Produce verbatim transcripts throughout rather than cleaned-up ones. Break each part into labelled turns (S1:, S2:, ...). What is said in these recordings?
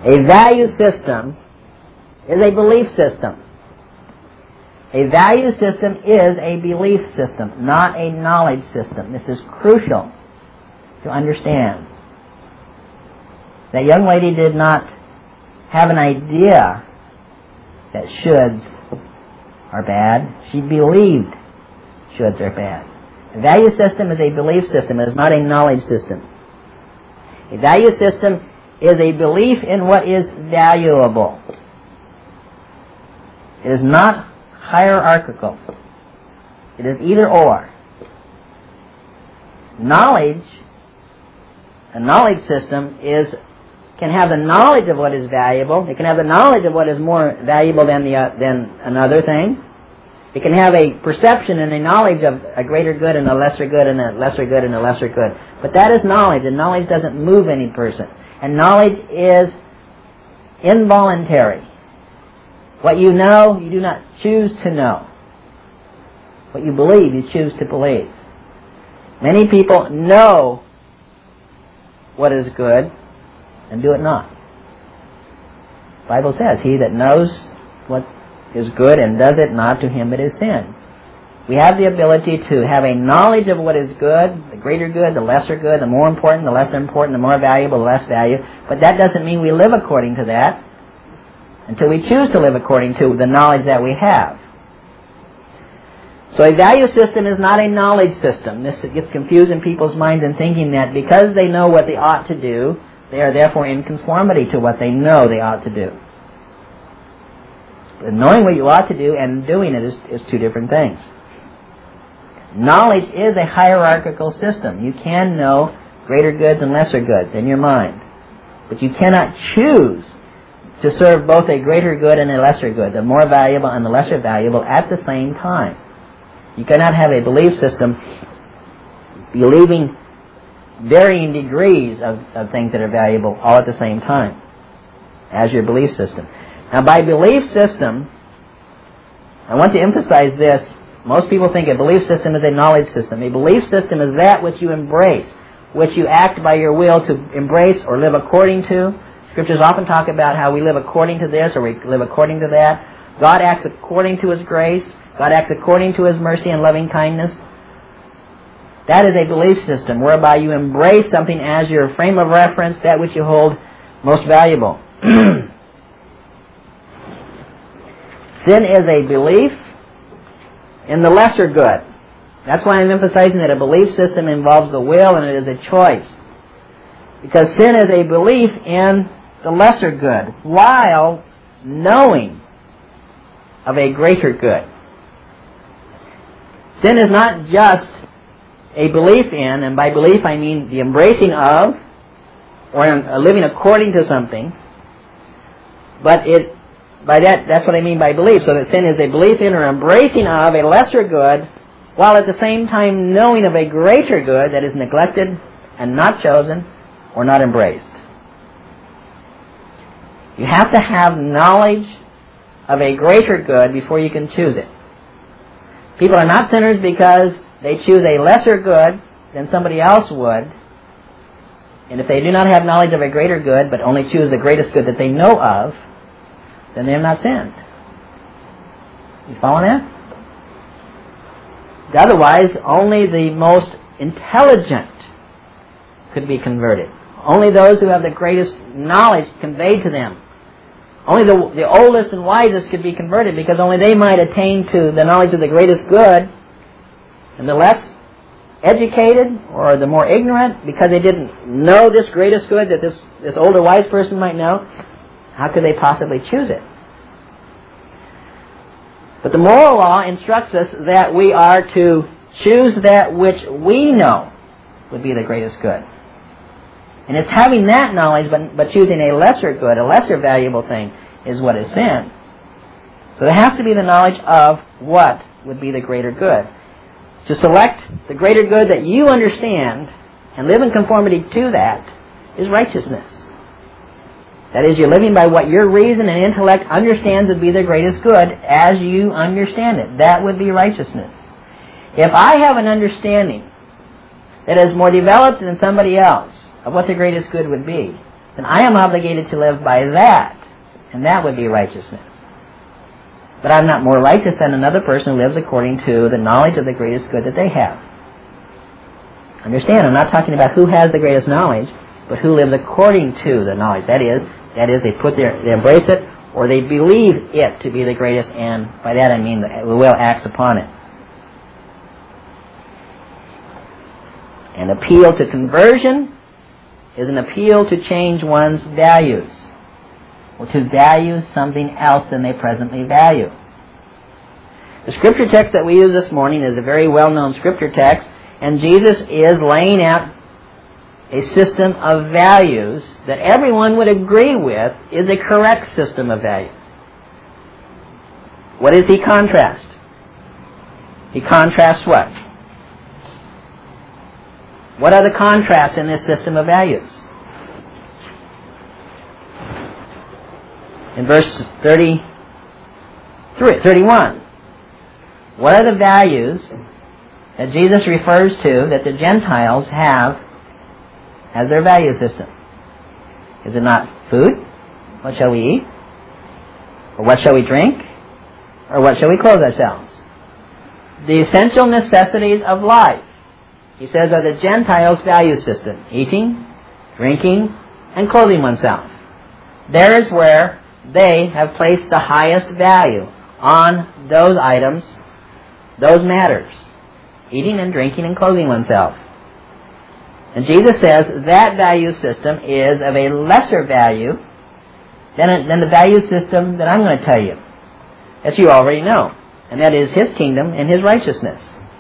S1: A value system is a belief system. A value system is a belief system, not a knowledge system. This is crucial to understand. That young lady did not have an idea that shoulds are bad. She believed shoulds are bad. A value system is a belief system. It is not a knowledge system. A value system is a belief in what is valuable. It is not hierarchical. It is either or. Knowledge, a knowledge system is can have the knowledge of what is valuable. It can have the knowledge of what is more valuable than the uh, than another thing. It can have a perception and a knowledge of a greater good and a lesser good and a lesser good and a lesser good. But that is knowledge, and knowledge doesn't move any person. And knowledge is involuntary. What you know, you do not choose to know. What you believe, you choose to believe. Many people know what is good and do it not. The Bible says, he that knows what is good and does it not, to him it is sin. We have the ability to have a knowledge of what is good, the greater good, the lesser good, the more important, the lesser important, the more valuable, the less value. But that doesn't mean we live according to that until we choose to live according to the knowledge that we have. So a value system is not a knowledge system. This gets confused in people's minds in thinking that because they know what they ought to do, they are therefore in conformity to what they know they ought to do. But knowing what you ought to do and doing it is, is two different things. Knowledge is a hierarchical system. You can know greater goods and lesser goods in your mind. But you cannot choose to serve both a greater good and a lesser good, the more valuable and the lesser valuable, at the same time. You cannot have a belief system believing varying degrees of, of things that are valuable all at the same time as your belief system. Now, by belief system, I want to emphasize this. Most people think a belief system is a knowledge system. A belief system is that which you embrace, which you act by your will to embrace or live according to. Scriptures often talk about how we live according to this or we live according to that. God acts according to His grace. God acts according to His mercy and loving kindness. That is a belief system whereby you embrace something as your frame of reference, that which you hold most valuable. Sin is a belief in the lesser good. That's why I'm emphasizing that a belief system involves the will and it is a choice. Because sin is a belief in the lesser good while knowing of a greater good. Sin is not just a belief in, and by belief I mean the embracing of or living according to something, but it by that that's what I mean by belief. So that sin is a belief in or embracing of a lesser good while at the same time knowing of a greater good that is neglected and not chosen or not embraced. You have to have knowledge of a greater good before you can choose it. People are not sinners because they choose a lesser good than somebody else would. And if they do not have knowledge of a greater good, but only choose the greatest good that they know of, then they have not sinned. You follow that? Otherwise, only the most intelligent could be converted. Only those who have the greatest knowledge conveyed to them. Only the, the oldest and wisest could be converted, because only they might attain to the knowledge of the greatest good. And the less educated or the more ignorant, because they didn't know this greatest good that this, this older wise person might know, how could they possibly choose it? But the moral law instructs us that we are to choose that which we know would be the greatest good. And it's having that knowledge, but, but choosing a lesser good, a lesser valuable thing, is what is sin. So there has to be the knowledge of what would be the greater good. To select the greater good that you understand and live in conformity to that is righteousness. That is, you're living by what your reason and intellect understands would be the greatest good as you understand it. That would be righteousness. If I have an understanding that is more developed than somebody else of what the greatest good would be, then I am obligated to live by that, and that would be righteousness. But I'm not more righteous than another person who lives according to the knowledge of the greatest good that they have. Understand, I'm not talking about who has the greatest knowledge, but who lives according to the knowledge. That is, that is, they put their, they embrace it, or they believe it to be the greatest, and by that I mean the will acts upon it. An appeal to conversion is an appeal to change one's values, or to value something else than they presently value. The scripture text that we use this morning is a very well-known scripture text, and Jesus is laying out a system of values that everyone would agree with is a correct system of values. What does he contrast? He contrasts what? What are the contrasts in this system of values? In verse thirty-three, thirty-one, what are the values that Jesus refers to that the Gentiles have as their value system? Is it not food? What shall we eat? Or what shall we drink? Or what shall we clothe ourselves? The essential necessities of life, he says, are the Gentiles' value system. Eating, drinking, and clothing oneself. There is where they have placed the highest value on those items, those matters. Eating and drinking and clothing oneself. And Jesus says that value system is of a lesser value than, than the value system that I'm going to tell you, as you already know, and that is His kingdom and His righteousness.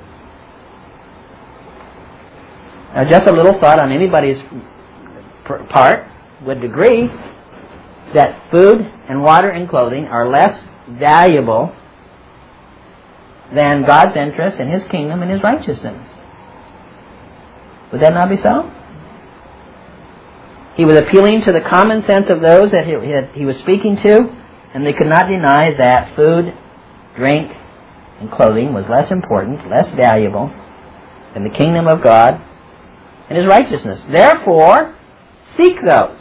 S1: Now, just a little thought on anybody's part would agree that food and water and clothing are less valuable than God's interest in His kingdom and His righteousness. Would that not be so? He was appealing to the common sense of those that he, he was speaking to, and they could not deny that food, drink, and clothing was less important, less valuable than the kingdom of God and His righteousness. Therefore, seek those.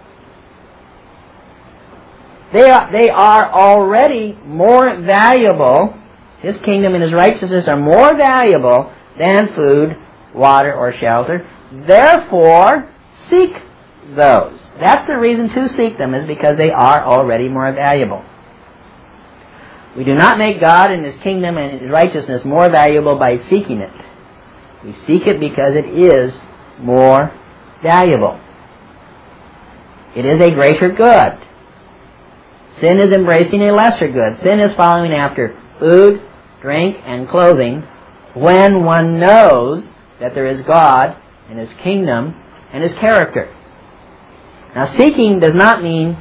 S1: They are, they are already more valuable. His kingdom and His righteousness are more valuable than food, water, or shelter. Therefore, seek those. That's the reason to seek them, is because they are already more valuable. We do not make God and His kingdom and His righteousness more valuable by seeking it. We seek it because it is more valuable. It is a greater good. Sin is embracing a lesser good. Sin is following after food, drink, and clothing when one knows that there is God and His kingdom and His character. Now, seeking does not mean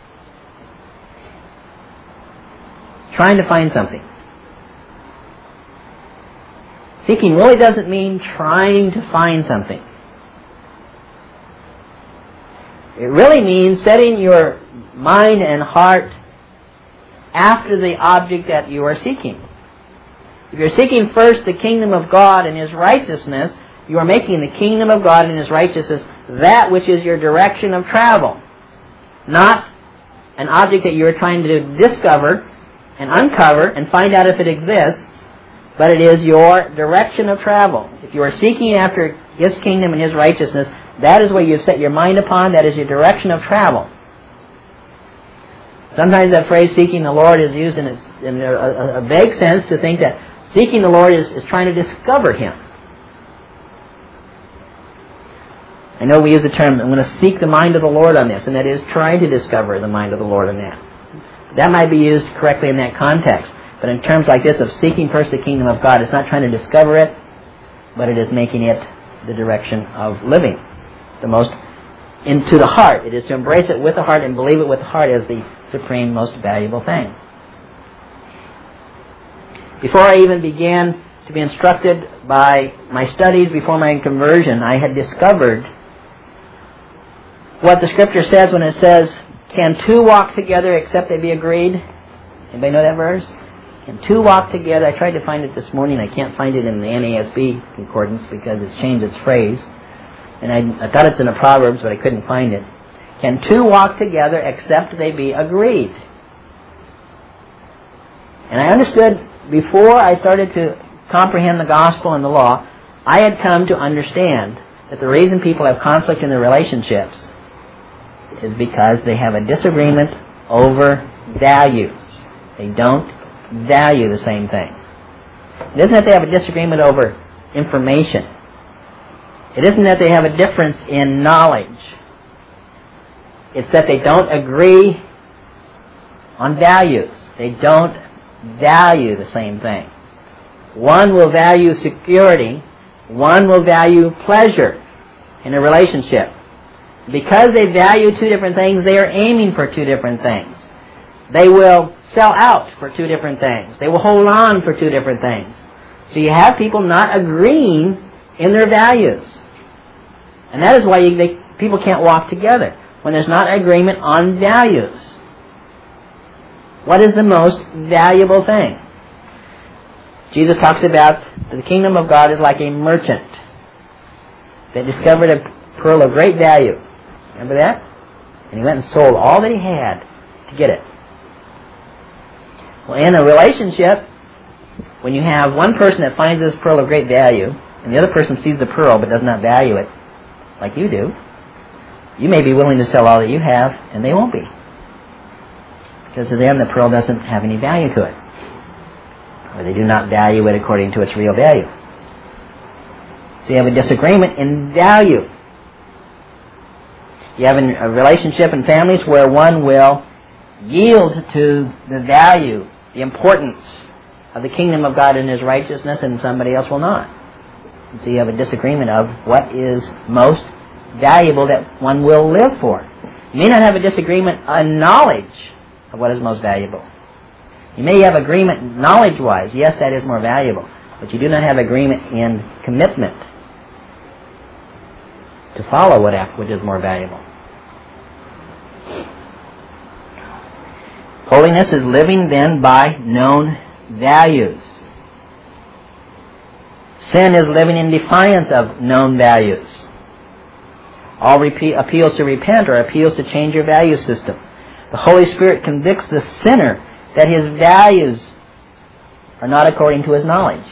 S1: trying to find something. Seeking really doesn't mean trying to find something. It really means setting your mind and heart after the object that you are seeking. If you're seeking first the kingdom of God and His righteousness, you are making the kingdom of God and His righteousness that which is your direction of travel. Not an object that you are trying to discover and uncover and find out if it exists, but it is your direction of travel. If you are seeking after His kingdom and His righteousness, that is what you set your mind upon. That is your direction of travel. Sometimes that phrase, seeking the Lord, is used in a, in a, a, a vague sense to think that seeking the Lord is, is trying to discover Him. I know we use the term, I'm going to seek the mind of the Lord on this, and that is trying to discover the mind of the Lord on that. That might be used correctly in that context. But in terms like this of seeking first the kingdom of God, it's not trying to discover it, but it is making it the direction of living. The most into the heart. It is to embrace it with the heart and believe it with the heart as the supreme, most valuable thing. Before I even began to be instructed by my studies before my conversion, I had discovered what the Scripture says when it says, "Can two walk together except they be agreed?" Anybody know that verse? Can two walk together? I tried to find it this morning. I can't find it in the N A S B concordance because it's changed its phrase. And I, I thought it's in the Proverbs, but I couldn't find it. Can two walk together except they be agreed? And I understood before I started to comprehend the gospel and the law, I had come to understand that the reason people have conflict in their relationships is because they have a disagreement over values. They don't value the same thing. It isn't that they have a disagreement over information. It isn't that they have a difference in knowledge. It's that they don't agree on values. They don't value the same thing. One will value security. One will value pleasure in a relationship. Because they value two different things, they are aiming for two different things. They will sell out for two different things. They will hold on for two different things. So you have people not agreeing in their values. And that is why you, they, people can't walk together, when there's not agreement on values. What is the most valuable thing? Jesus talks about the kingdom of God is like a merchant that discovered a pearl of great value. Remember that? And he went and sold all that he had to get it. Well, in a relationship, when you have one person that finds this pearl of great value, and the other person sees the pearl but does not value it like you do, you may be willing to sell all that you have, and they won't be. Because to them, the pearl doesn't have any value to it. Or they do not value it according to its real value. So you have a disagreement in value. You have a relationship in families where one will yield to the value, the importance of the kingdom of God and His righteousness, and somebody else will not. And so you have a disagreement of what is most valuable that one will live for. You may not have a disagreement on knowledge of what is most valuable. You may have agreement knowledge-wise. Yes, that is more valuable. But you do not have agreement in commitment to follow what which is more valuable. Holiness is living then by known values. Sin is living in defiance of known values. All repeat, appeals to repent or appeals to change your value system. The Holy Spirit convicts the sinner that his values are not according to his knowledge.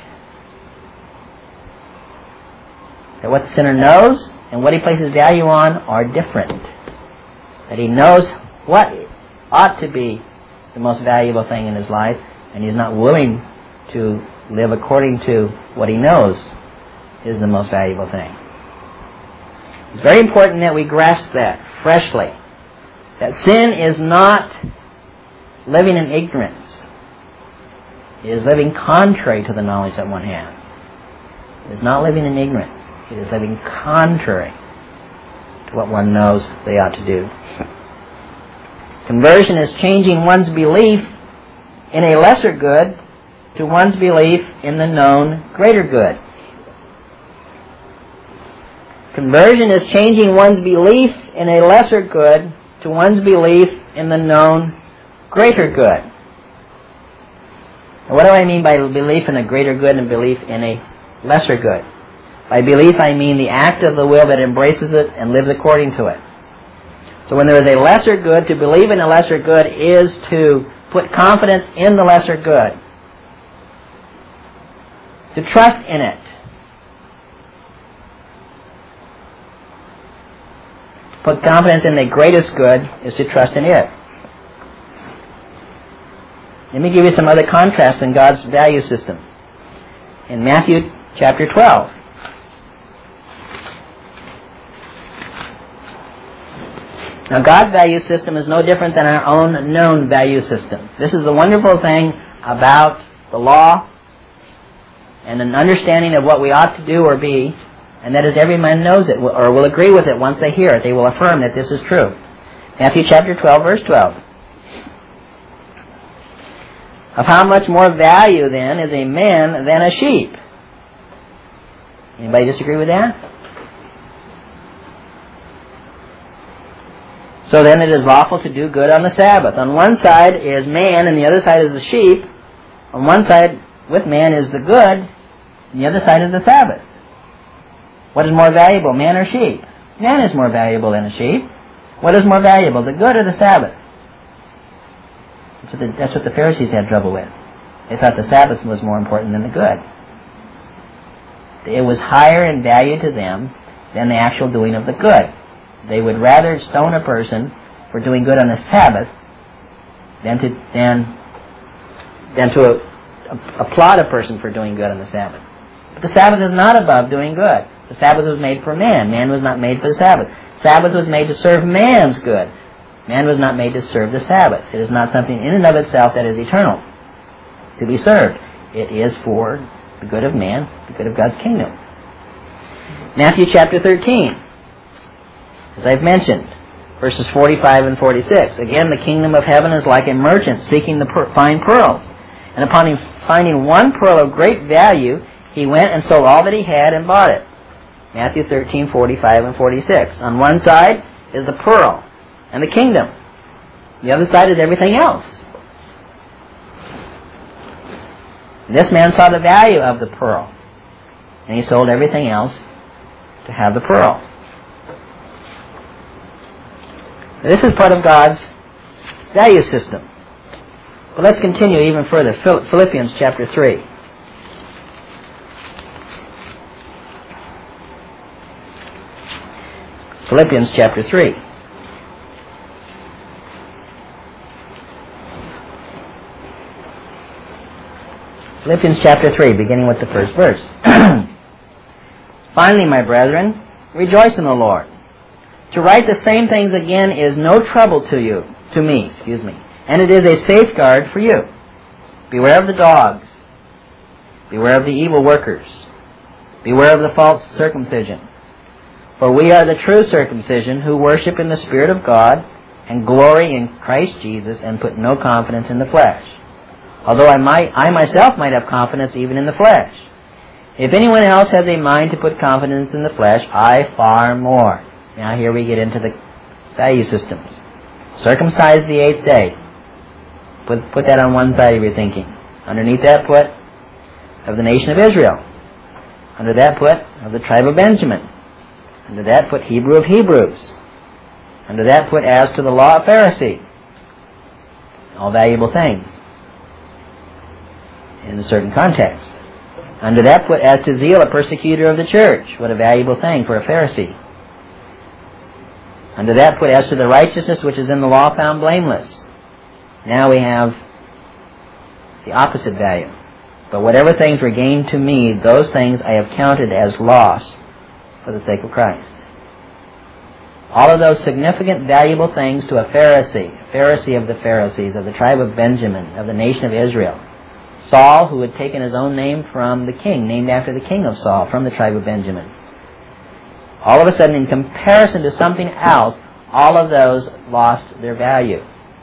S1: That what the sinner knows and what he places value on are different. That he knows what ought to be the most valuable thing in his life, and he's not willing to live according to what he knows is the most valuable thing. It's very important that we grasp that freshly. That sin is not living in ignorance. It is living contrary to the knowledge that one has. It is not living in ignorance. It is living contrary to what one knows they ought to do. Conversion is changing one's belief in a lesser good to one's belief in the known greater good. Conversion is changing one's belief in a lesser good to one's belief in the known greater good. Now, what do I mean by belief in a greater good and belief in a lesser good? By belief, I mean the act of the will that embraces it and lives according to it. So when there is a lesser good, to believe in a lesser good is to put confidence in the lesser good. To trust in it. To put confidence in the greatest good is to trust in it. Let me give you some other contrasts in God's value system. In Matthew chapter twelve. Now, God's value system is no different than our own known value system. This is the wonderful thing about the law and an understanding of what we ought to do or be, and that is every man knows it or will agree with it once they hear it. They will affirm that this is true. Matthew chapter twelve, verse twelve. Of how much more value, then, is a man than a sheep? Anybody disagree with that? So then it is lawful to do good on the Sabbath. On one side is man, and the other side is the sheep. On one side with man is the good, and the other side is the Sabbath. What is more valuable, man or sheep? Man is more valuable than a sheep. What is more valuable, the good or the Sabbath? That's what the, that's what the Pharisees had trouble with. They thought the Sabbath was more important than the good. It was higher in value to them than the actual doing of the good. They would rather stone a person for doing good on the Sabbath than to than than to a, a, applaud a person for doing good on the Sabbath. But the Sabbath is not above doing good. The Sabbath was made for man. Man was not made for the Sabbath. Sabbath was made to serve man's good. Man was not made to serve the Sabbath. It is not something in and of itself that is eternal to be served. It is for the good of man, the good of God's kingdom. Matthew chapter thirteen. As I've mentioned, verses forty-five and forty-six. Again, the kingdom of heaven is like a merchant seeking the per- fine pearls. And upon finding one pearl of great value, he went and sold all that he had and bought it. Matthew thirteen, forty-five and forty-six. On one side is the pearl and the kingdom. The other side is everything else. This man saw the value of the pearl, and he sold everything else to have the pearl. This is part of God's value system. But let's continue even further. Philippians chapter three. Philippians chapter three. Philippians chapter three, beginning with the first verse. Finally, my brethren, rejoice in the Lord. To write the same things again is no trouble to you, to me, excuse me, and it is a safeguard for you. Beware of the dogs. Beware of the evil workers. Beware of the false circumcision. For we are the true circumcision who worship in the Spirit of God and glory in Christ Jesus and put no confidence in the flesh. Although I might, I myself might have confidence even in the flesh. If anyone else has a mind to put confidence in the flesh, I far more. Now here we get into the value systems. Circumcise the eighth day. Put, put that on one side of your thinking. Underneath that put of the nation of Israel. Under that put of the tribe of Benjamin. Under that put Hebrew of Hebrews. Under that put as to the law of Pharisee. All valuable things in a certain context. Under that put as to zeal, a persecutor of the church. What a valuable thing for a Pharisee. Under that put as to the righteousness which is in the law found blameless. Now we have the opposite value. But whatever things were gained to me, those things I have counted as loss for the sake of Christ. All of those significant, valuable things to a Pharisee, a Pharisee of the Pharisees, of the tribe of Benjamin, of the nation of Israel. Saul, who had taken his own name from the king, named after the king of Saul, from the tribe of Benjamin. All of a sudden, in comparison to something else, all of those lost their value.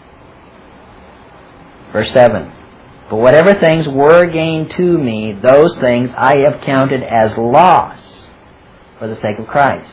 S1: Verse seven. But whatever things were gained to me, those things I have counted as loss for the sake of Christ.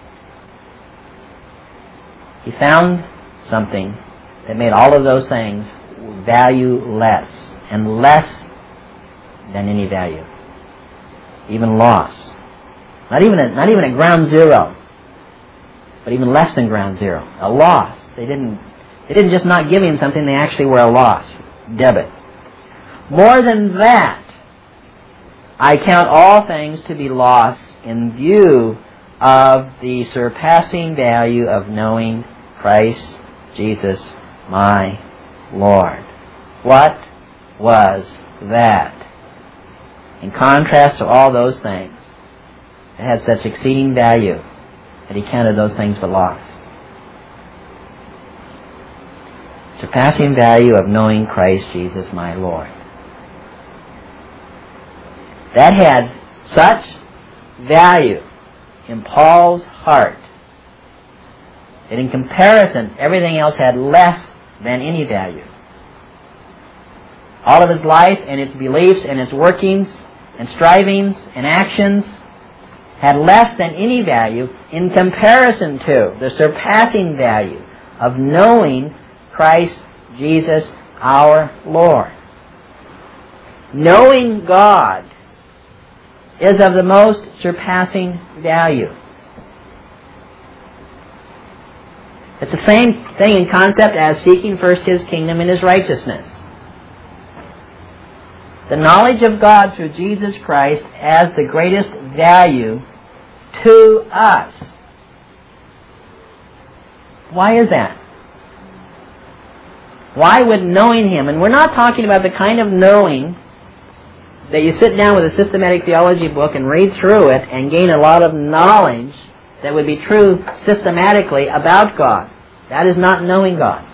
S1: He found something that made all of those things value-less, and less than any value. Even loss. Not even a, not even a ground zero, but even less than ground zero. A loss. They didn't, they didn't just not give him something, they actually were a loss. Debit. More than that, I count all things to be loss in view of the surpassing value of knowing Christ Jesus my Lord. What was that? In contrast to all those things, it had such exceeding value that he counted those things for loss. Surpassing value of knowing Christ Jesus my Lord. That had such value in Paul's heart that in comparison, everything else had less than any value. All of his life and its beliefs and its workings and strivings and actions had less than any value in comparison to the surpassing value of knowing Christ Jesus our Lord. Knowing God is of the most surpassing value. It's the same thing in concept as seeking first His kingdom and His righteousness. The knowledge of God through Jesus Christ has the greatest value to us. Why is that? Why would knowing Him, and we're not talking about the kind of knowing that you sit down with a systematic theology book and read through it and gain a lot of knowledge that would be true systematically about God. That is not knowing God.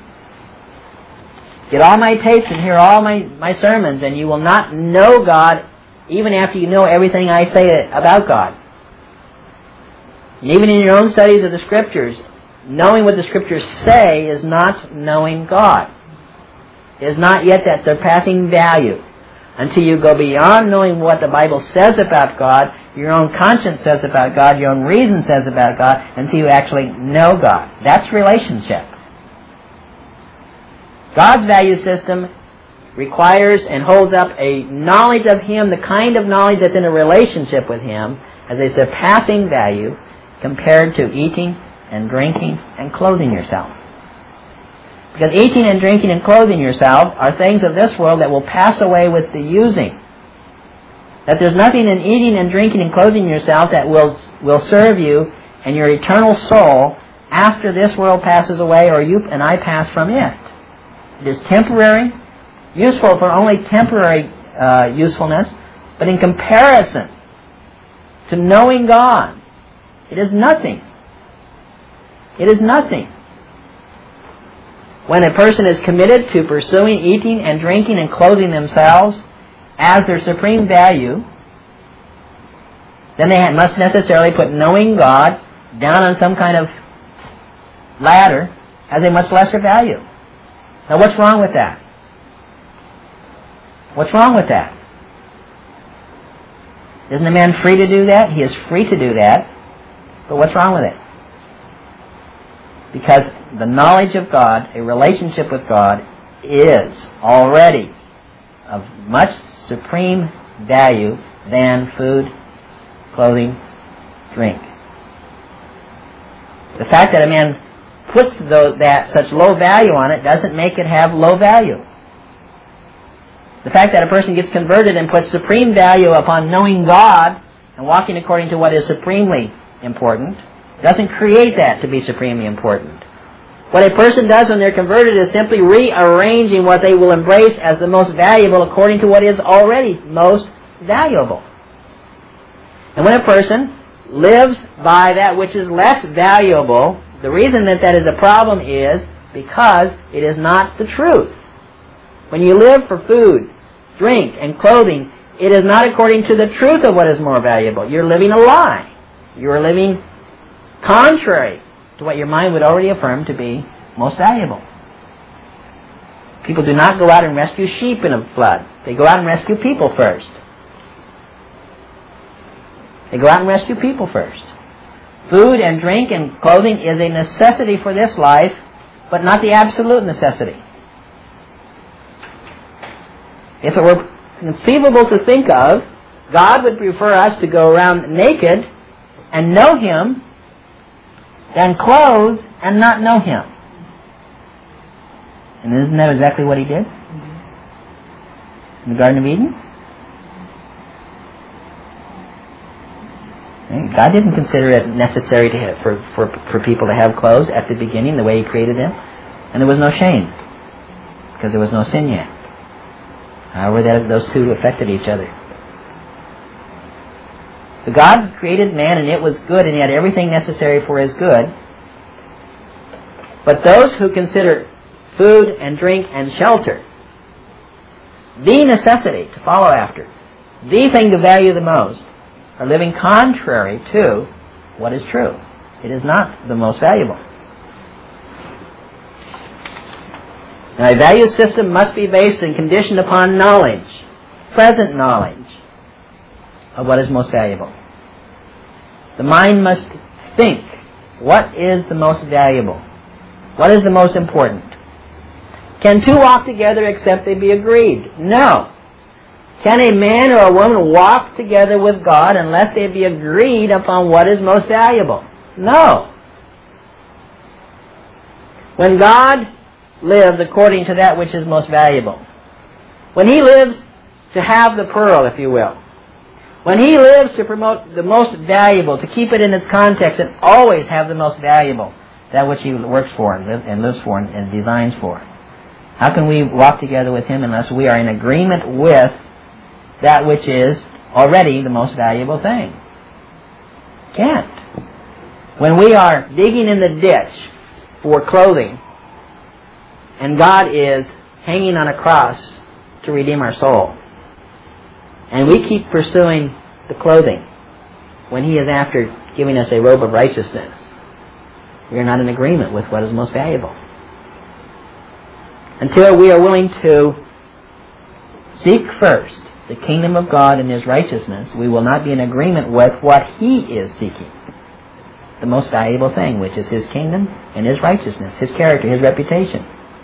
S1: Get all my tapes and hear all my, my sermons, and you will not know God even after you know everything I say about God. And even in your own studies of the Scriptures, knowing what the Scriptures say is not knowing God. It is not yet that surpassing value until you go beyond knowing what the Bible says about God, your own conscience says about God, your own reason says about God, until you actually know God. That's relationship. God's value system requires and holds up a knowledge of Him, the kind of knowledge that's in a relationship with Him, as a surpassing value compared to eating and drinking and clothing yourself. Because eating and drinking and clothing yourself are things of this world that will pass away with the using. That there's nothing in eating and drinking and clothing yourself that will, will serve you and your eternal soul after this world passes away or you and I pass from it. It is temporary, useful for only temporary uh, usefulness, but in comparison to knowing God, it is nothing. It is nothing. When a person is committed to pursuing eating and drinking and clothing themselves as their supreme value, then they must necessarily put knowing God down on some kind of ladder as a much lesser value. Now what's wrong with that? What's wrong with that? Isn't a man free to do that? He is free to do that. But what's wrong with it? Because the knowledge of God, a relationship with God, is already of much supreme value than food, clothing, drink. The fact that a man puts those, that such low value on it doesn't make it have low value. The fact that a person gets converted and puts supreme value upon knowing God and walking according to what is supremely important doesn't create that to be supremely important. What a person does when they're converted is simply rearranging what they will embrace as the most valuable according to what is already most valuable. And when a person lives by that which is less valuable, the reason that that is a problem is because it is not the truth. When you live for food, drink, and clothing, it is not according to the truth of what is more valuable. You're living a lie. You're living contrary to what your mind would already affirm to be most valuable. People do not go out and rescue sheep in a flood. They go out and rescue people first. They go out and rescue people first. Food and drink and clothing is a necessity for this life, but not the absolute necessity. If it were conceivable to think of, God would prefer us to go around naked and know Him than clothed and not know Him. And isn't that exactly what He did in the Garden of Eden? God didn't consider it necessary to have, for, for, for people to have clothes at the beginning, the way He created them. And there was no shame, because there was no sin yet. However, that, those two affected each other. So God created man, and it was good, and He had everything necessary for His good. But those who consider food and drink and shelter the necessity to follow after, the thing to value the most, are living contrary to what is true. It is not the most valuable. Now, a value system must be based and conditioned upon knowledge, present knowledge of what is most valuable. The mind must think, what is the most valuable? What is the most important? Can two walk together except they be agreed? No. Can a man or a woman walk together with God unless they be agreed upon what is most valuable? No. When God lives according to that which is most valuable, when He lives to have the pearl, if you will, when He lives to promote the most valuable, to keep it in its context and always have the most valuable, that which He works for and, live, and lives for and, and designs for, how can we walk together with Him unless we are in agreement with that which is already the most valuable thing? Can't. When we are digging in the ditch for clothing, and God is hanging on a cross to redeem our soul, and we keep pursuing the clothing when He is after giving us a robe of righteousness, we are not in agreement with what is most valuable. Until we are willing to seek first the kingdom of God and His righteousness, we will not be in agreement with what He is seeking. The most valuable thing, which is His kingdom and His righteousness, His character, His reputation.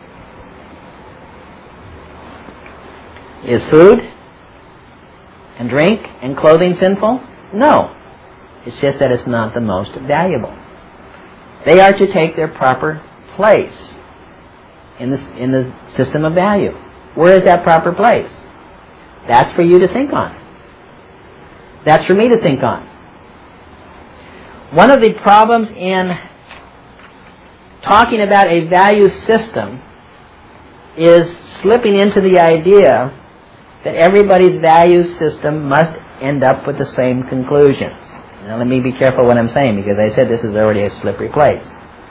S1: Is food and drink and clothing sinful? No. It's just that it's not the most valuable. They are to take their proper place in the, in the system of value. Where is that proper place? That's for you to think on. That's for me to think on. One of the problems in talking about a value system is slipping into the idea that everybody's value system must end up with the same conclusions. Now let me be careful what I'm saying, because I said this is already a slippery place.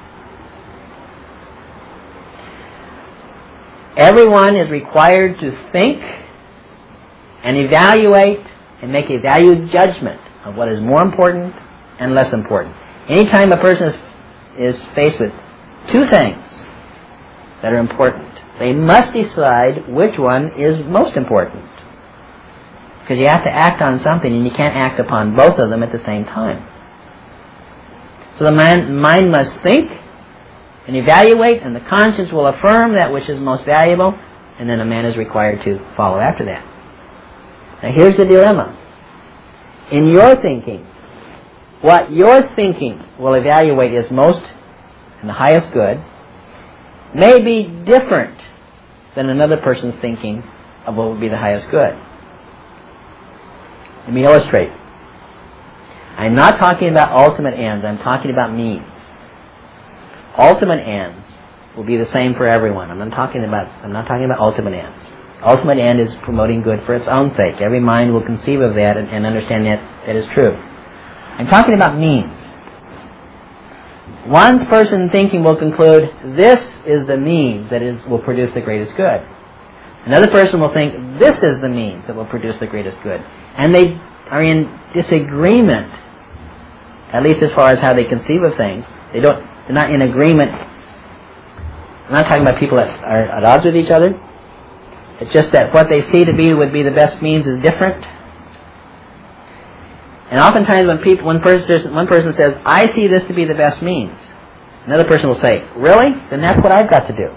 S1: Everyone is required to think and evaluate and make a value judgment of what is more important and less important. Anytime a person is, is faced with two things that are important, they must decide which one is most important. Because you have to act on something, and you can't act upon both of them at the same time. So the mind, mind must think and evaluate, and the conscience will affirm that which is most valuable, and then a man is required to follow after that. Now here's the dilemma. In your thinking, what your thinking will evaluate as most and the highest good may be different than another person's thinking of what would be the highest good. Let me illustrate. I'm not talking about ultimate ends. I'm talking about means. Ultimate ends will be the same for everyone. I'm not talking about. I'm not talking about ultimate ends. Ultimate end is promoting good for its own sake. Every mind will conceive of that and, and understand that that is true. I'm talking about means. One person thinking will conclude this is the means that is will produce the greatest good. Another person will think this is the means that will produce the greatest good. And they are in disagreement, at least as far as how they conceive of things. They don't, they're not in agreement. I'm not talking about people that are at odds with each other. It's just that what they see to be would be the best means is different. And oftentimes when people, one person, one person says, I see this to be the best means, another person will say, really? Then that's what I've got to do.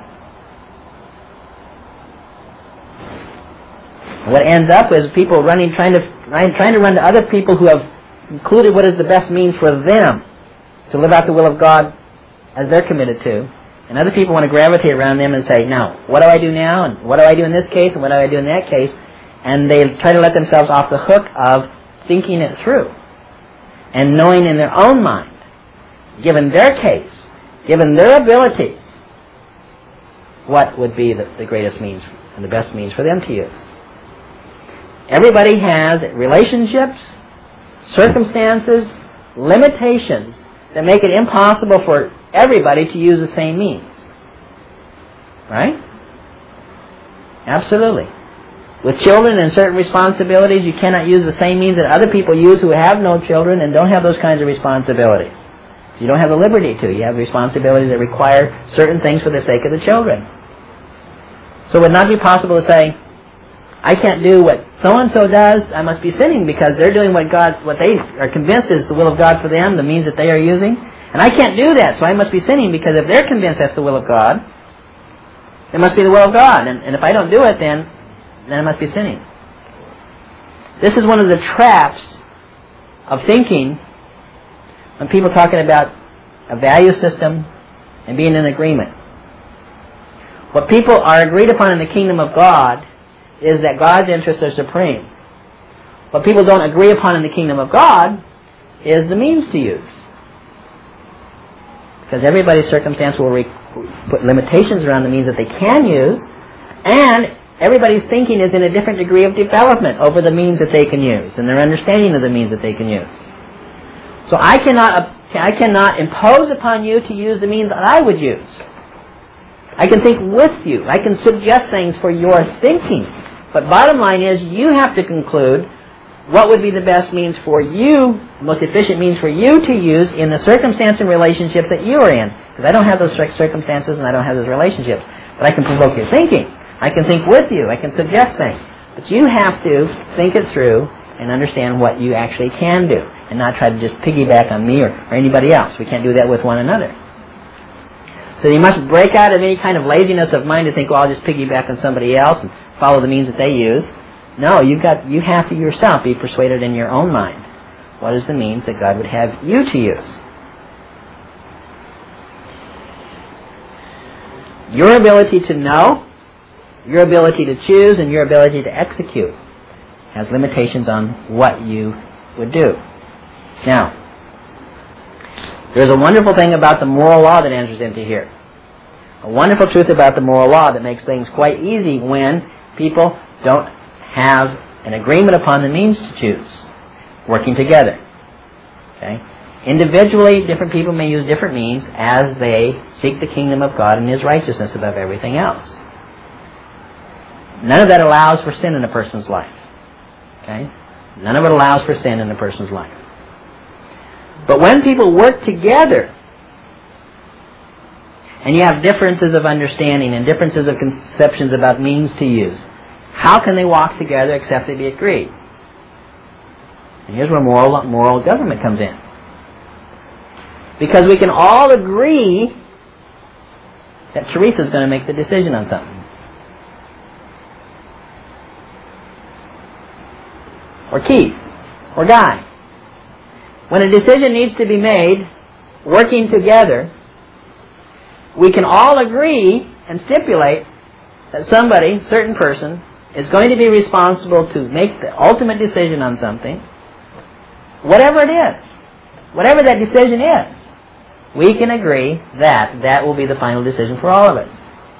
S1: What ends up is people running, trying to trying to run to other people who have concluded what is the best means for them to live out the will of God as they're committed to. And other people want to gravitate around them and say, now, what do I do now? And what do I do in this case? And what do I do in that case? And they try to let themselves off the hook of thinking it through and knowing in their own mind, given their case, given their abilities, what would be the, the greatest means and the best means for them to use. Everybody has relationships, circumstances, limitations that make it impossible for everybody to use the same means. Right? Absolutely. With children and certain responsibilities, you cannot use the same means that other people use who have no children and don't have those kinds of responsibilities. You don't have the liberty to. You have responsibilities that require certain things for the sake of the children. So it would not be possible to say, I can't do what so-and-so does, I must be sinning because they're doing what God, what they are convinced is the will of God for them, the means that they are using. And I can't do that, so I must be sinning because if they're convinced that's the will of God, it must be the will of God. And, and if I don't do it, then, then I must be sinning. This is one of the traps of thinking when people are talking about a value system and being in agreement. What people are agreed upon in the kingdom of God is that God's interests are supreme. What people don't agree upon in the kingdom of God is the means to use. Because everybody's circumstance will re- put limitations around the means that they can use, and everybody's thinking is in a different degree of development over the means that they can use, and their understanding of the means that they can use. So I cannot, I cannot impose upon you to use the means that I would use. I can think with you. I can suggest things for your thinking. But bottom line is, you have to conclude what would be the best means for you, the most efficient means for you to use in the circumstance and relationship that you are in. Because I don't have those circumstances and I don't have those relationships. But I can provoke your thinking. I can think with you. I can suggest things. But you have to think it through and understand what you actually can do, and not try to just piggyback on me or, or anybody else. We can't do that with one another. So you must break out of any kind of laziness of mind to think, well, I'll just piggyback on somebody else and follow the means that they use. No, you've got, you have to yourself be persuaded in your own mind. What is the means that God would have you to use? Your ability to know, your ability to choose, and your ability to execute has limitations on what you would do. Now, there's a wonderful thing about the moral law that enters into here. A wonderful truth about the moral law that makes things quite easy when people don't have an agreement upon the means to choose, working together. Okay? Individually, different people may use different means as they seek the kingdom of God and His righteousness above everything else. None of that allows for sin in a person's life. Okay? None of it allows for sin in a person's life. But when people work together, and you have differences of understanding and differences of conceptions about means to use, how can they walk together except they be agreed? And here's where moral, moral government comes in. Because we can all agree that Teresa's going to make the decision on something. Or Keith. Or Guy. When a decision needs to be made, working together, we can all agree and stipulate that somebody, certain person, is going to be responsible to make the ultimate decision on something, whatever it is, whatever that decision is. We can agree that that will be the final decision for all of us.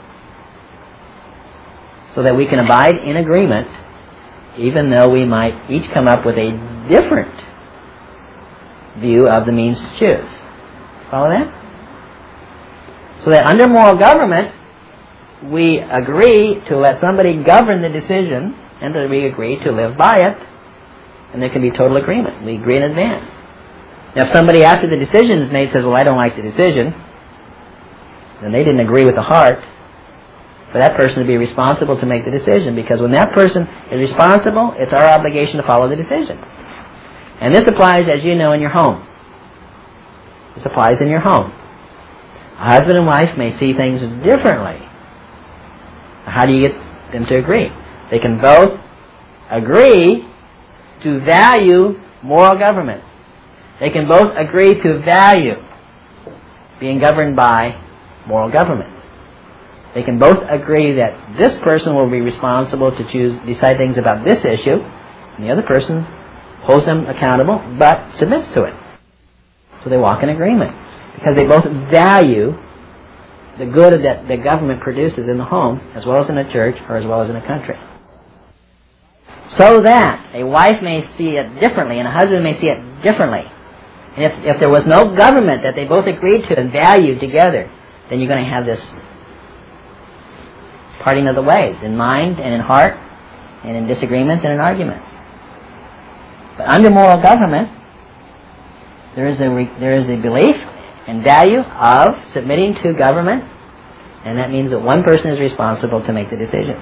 S1: So that we can abide in agreement, even though we might each come up with a different view of the means to choose. Follow that? So that under moral government, we agree to let somebody govern the decision, and that we agree to live by it, and there can be total agreement. We agree in advance. Now, if somebody after the decision is made says, well, I don't like the decision, then they didn't agree with the heart for that person to be responsible to make the decision, because when that person is responsible, it's our obligation to follow the decision. And this applies, as you know, in your home. This applies in your home. A husband and wife may see things differently. How do you get them to agree? They can both agree to value moral government. They can both agree to value being governed by moral government. They can both agree that this person will be responsible to choose, decide things about this issue, and the other person holds them accountable, but submits to it. So they walk in agreement, because they both value the good that the government produces in the home, as well as in a church, or as well as in a country. So that a wife may see it differently, and a husband may see it differently. And if, if there was no government that they both agreed to and valued together, then you're going to have this parting of the ways, in mind and in heart, and in disagreements and in arguments. But under moral government, there is a re, there is a belief and value of submitting to government, and that means that one person is responsible to make the decisions.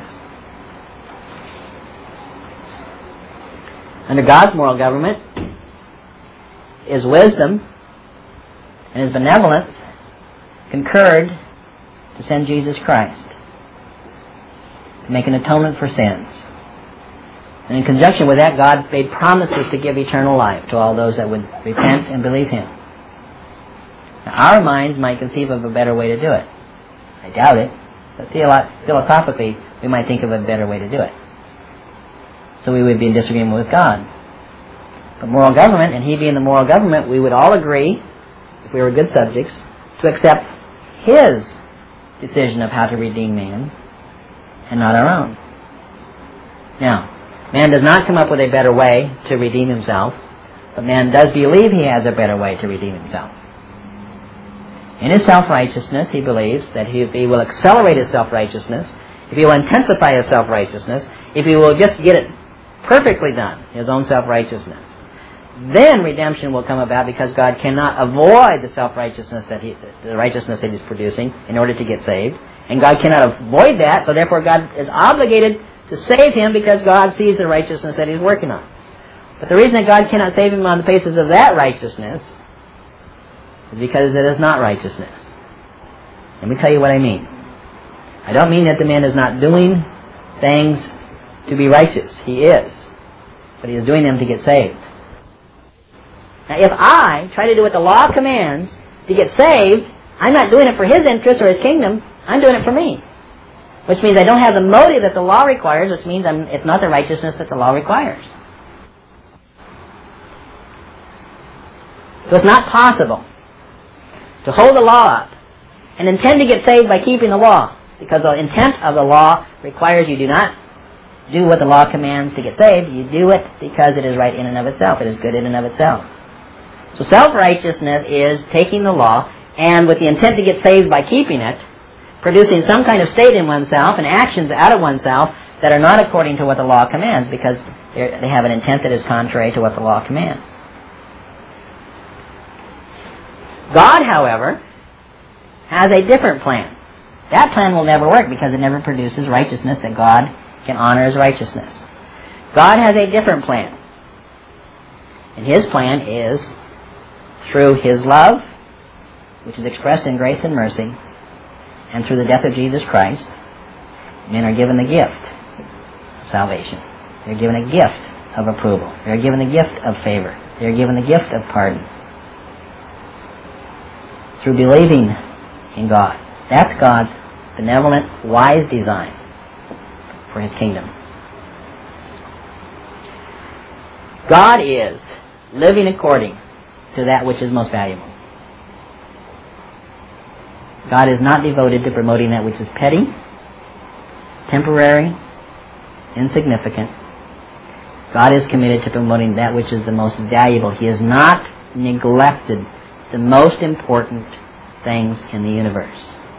S1: Under God's moral government is wisdom and His benevolence concurred to send Jesus Christ to make an atonement for sins. And in conjunction with that, God made promises to give eternal life to all those that would repent and believe Him. Now, our minds might conceive of a better way to do it. I doubt it. But theolo- philosophically, we might think of a better way to do it. So we would be in disagreement with God. But moral government, and He being the moral government, we would all agree, if we were good subjects, to accept His decision of how to redeem man, and not our own. Now, man does not come up with a better way to redeem himself, but man does believe he has a better way to redeem himself. In his self-righteousness, he believes that he, if he will accelerate his self-righteousness, if he will intensify his self-righteousness, if he will just get it perfectly done, his own self-righteousness, then redemption will come about, because God cannot avoid the self-righteousness that he, the righteousness that He's producing in order to get saved. And God cannot avoid that, so therefore God is obligated to save him because God sees the righteousness that He's working on. But the reason that God cannot save him on the basis of that righteousness is because it is not righteousness. Let me tell you what I mean. I don't mean that the man is not doing things to be righteous. He is. But he is doing them to get saved. Now, if I try to do what the law commands to get saved, I'm not doing it for His interest or His kingdom. I'm doing it for me. Which means I don't have the motive that the law requires, which means I'm, it's not the righteousness that the law requires. So it's not possible to hold the law up and intend to get saved by keeping the law, because the intent of the law requires you do not do what the law commands to get saved. You do it because it is right in and of itself. It is good in and of itself. So self-righteousness is taking the law and with the intent to get saved by keeping it, producing some kind of state in oneself and actions out of oneself that are not according to what the law commands, because they have an intent that is contrary to what the law commands. God, however, has a different plan. That plan will never work because it never produces righteousness that God can honor as righteousness. God has a different plan. And His plan is through His love, which is expressed in grace and mercy, and through the death of Jesus Christ, men are given the gift of salvation. They're given a gift of approval. They're given the gift of favor. They're given the gift of pardon. Through believing in God. That's God's benevolent, wise design for His kingdom. God is living according to that which is most valuable. God is not devoted to promoting that which is petty, temporary, insignificant. God is committed to promoting that which is the most valuable. He has not neglected the most important things in the universe.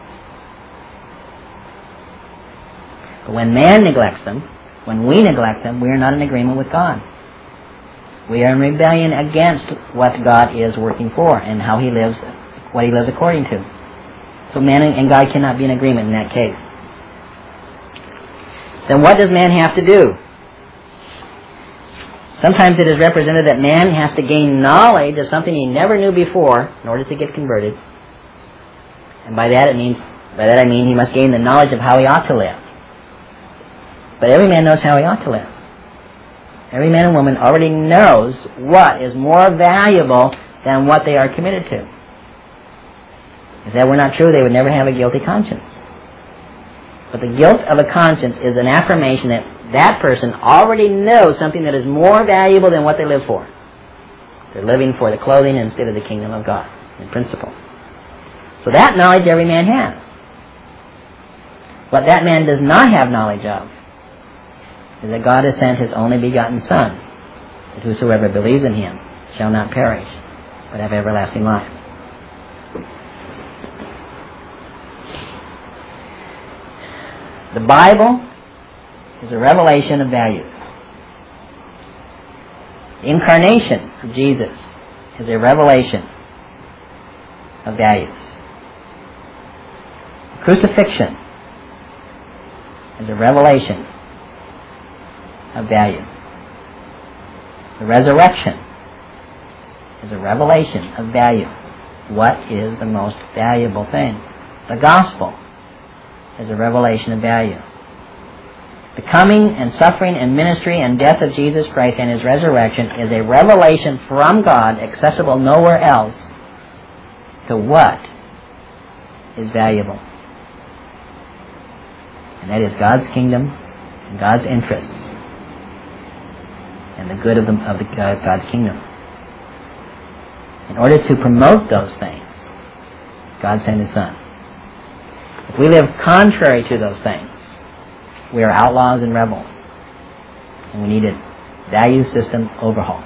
S1: But when man neglects them, when we neglect them, we are not in agreement with God. We are in rebellion against what God is working for and how He lives, what He lives according to. So man and God cannot be in agreement in that case. Then what does man have to do? Sometimes it is represented that man has to gain knowledge of something he never knew before in order to get converted. And by that it means, by that I mean he must gain the knowledge of how he ought to live. But every man knows how he ought to live. Every man and woman already knows what is more valuable than what they are committed to. If that were not true, they would never have a guilty conscience. But the guilt of a conscience is an affirmation that that person already knows something that is more valuable than what they live for. They're living for the clothing instead of the kingdom of God, in principle. So that knowledge every man has. What that man does not have knowledge of is that God has sent His only begotten Son, that whosoever believes in Him shall not perish, but have everlasting life. The Bible is a revelation of values. The incarnation of Jesus is a revelation of values. The crucifixion is a revelation of value. The resurrection is a revelation of value. What is the most valuable thing? The gospel is a revelation of value. The coming and suffering and ministry and death of Jesus Christ and His resurrection is a revelation from God, accessible nowhere else, to what is valuable. And that is God's kingdom and God's interests and the good of, the, of the, uh, God's kingdom. In order to promote those things, God sent His Son. If we live contrary to those things, we are outlaws and rebels. And we need a value system overhaul.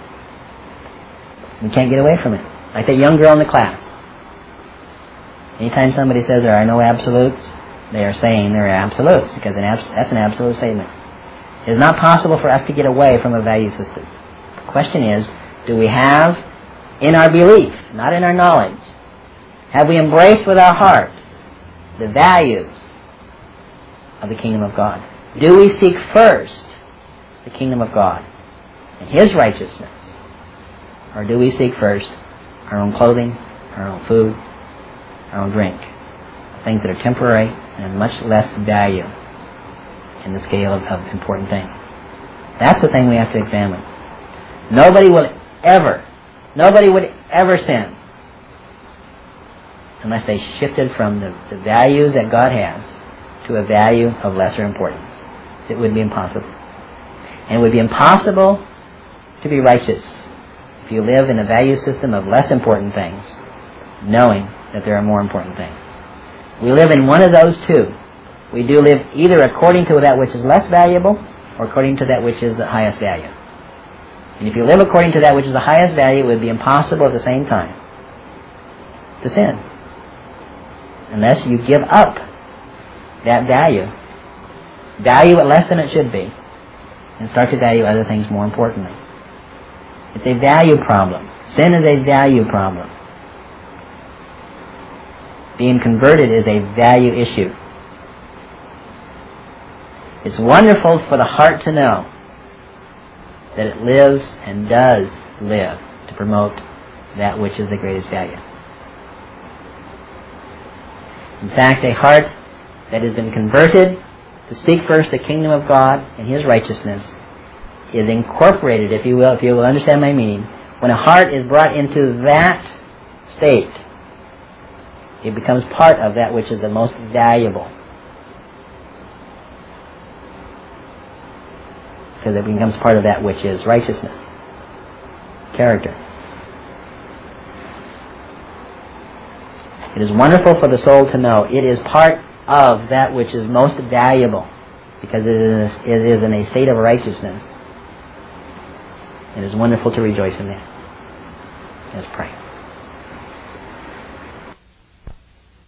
S1: We can't get away from it. Like that young girl in the class. Anytime somebody says there are no absolutes, they are saying there are absolutes, because an abs- that's an absolute statement. It is not possible for us to get away from a value system. The question is, do we have in our belief, not in our knowledge, have we embraced with our heart the values of the kingdom of God? Do we seek first the kingdom of God and His righteousness? Or do we seek first our own clothing, our own food, our own drink, things that are temporary and much less value in the scale of, of important things? That's the thing we have to examine. Nobody will ever, nobody would ever sin unless they shifted from the, the values that God has to a value of lesser importance. It would be impossible. And it would be impossible to be righteous if you live in a value system of less important things, knowing that there are more important things. We live in one of those two. We do live either according to that which is less valuable or according to that which is the highest value. And if you live according to that which is the highest value, it would be impossible at the same time to sin, unless you give up that value, value it less than it should be, and start to value other things more importantly. It's a value problem. Sin is a value problem. Being converted is a value issue. It's wonderful for the heart to know that it lives and does live to promote that which is the greatest value. In fact, a heart that has been converted to seek first the kingdom of God and His righteousness is incorporated, if you will, if you will understand my meaning. When a heart is brought into that state, it becomes part of that which is the most valuable. Because it becomes part of that which is righteousness, character. It is wonderful for the soul to know it is part of that which is most valuable, because it is, it is in a state of righteousness. It is wonderful to rejoice in that. Let's pray.